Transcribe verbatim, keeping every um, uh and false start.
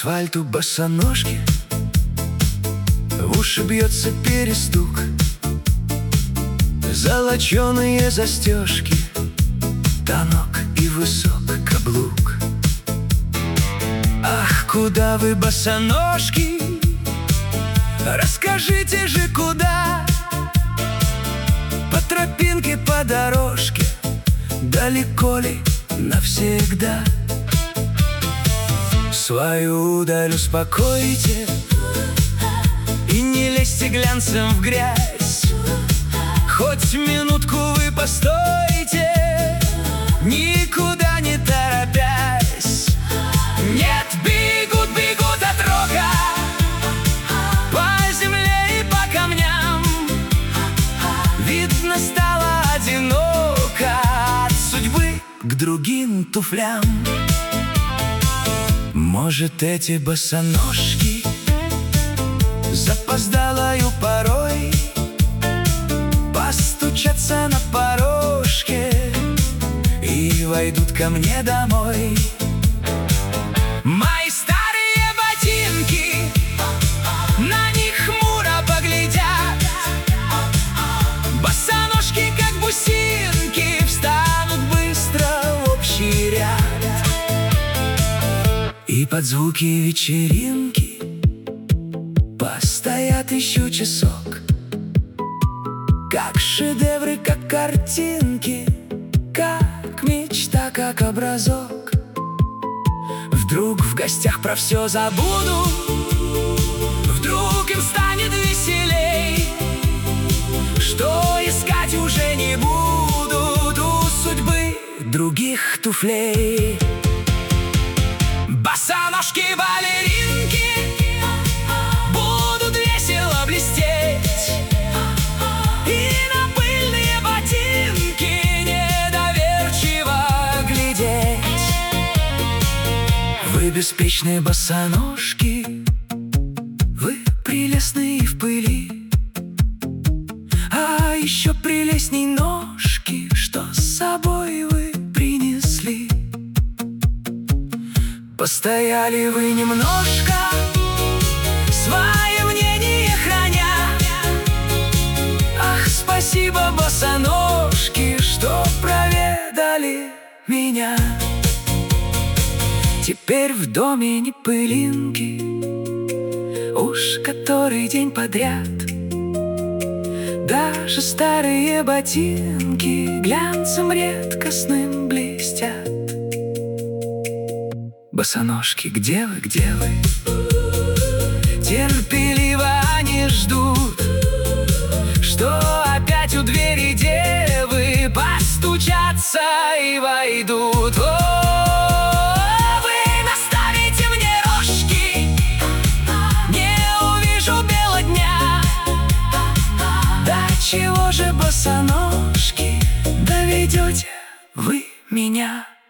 асфальту босоножки, в уши бьется перестук, золоченые застежки, тонок и высок каблук. Ах, куда вы, босоножки? Расскажите же, куда? По тропинке, по дорожке, далеко ли навсегда? Свою удаль успокойте и не лезьте глянцем в грязь. Хоть минутку вы постойте, никуда не торопясь. Нет, бегут, бегут от рока по земле и по камням. Видно, стало одиноко от судьбы к другим туфлям. Может, эти босоножки запоздалою порой постучатся на порожке и войдут ко мне домой. Мои старые ботинки на них хмуро поглядят, босоножки, как бусинки, встанут быстро в общий ряд. И под звуки вечеринки постоят еще часок, как шедевры, как картинки, как мечта, как образок. Вдруг в гостях про все забуду, вдруг им станет веселей, что искать уже не будут у судьбы других туфлей. Босоножки-балеринки будут весело блестеть, и на пыльные ботинки недоверчиво глядеть. Вы беспечные босоножки, вы прелестные в пыли, а еще прелестней ножки, что с собой вы принесли. Постояли вы немножко, свое мнение храня. Ах, спасибо, босоножки, что проведали меня. Теперь в доме не пылинки, уж который день подряд. Даже старые ботинки глянцем редкостным блестят. Босоножки, где вы, где вы? Терпеливо они ждут, что опять у двери девы постучатся и войдут. О, вы наставите мне рожки, не увижу бела дня. Да чего же, босоножки, доведете вы меня?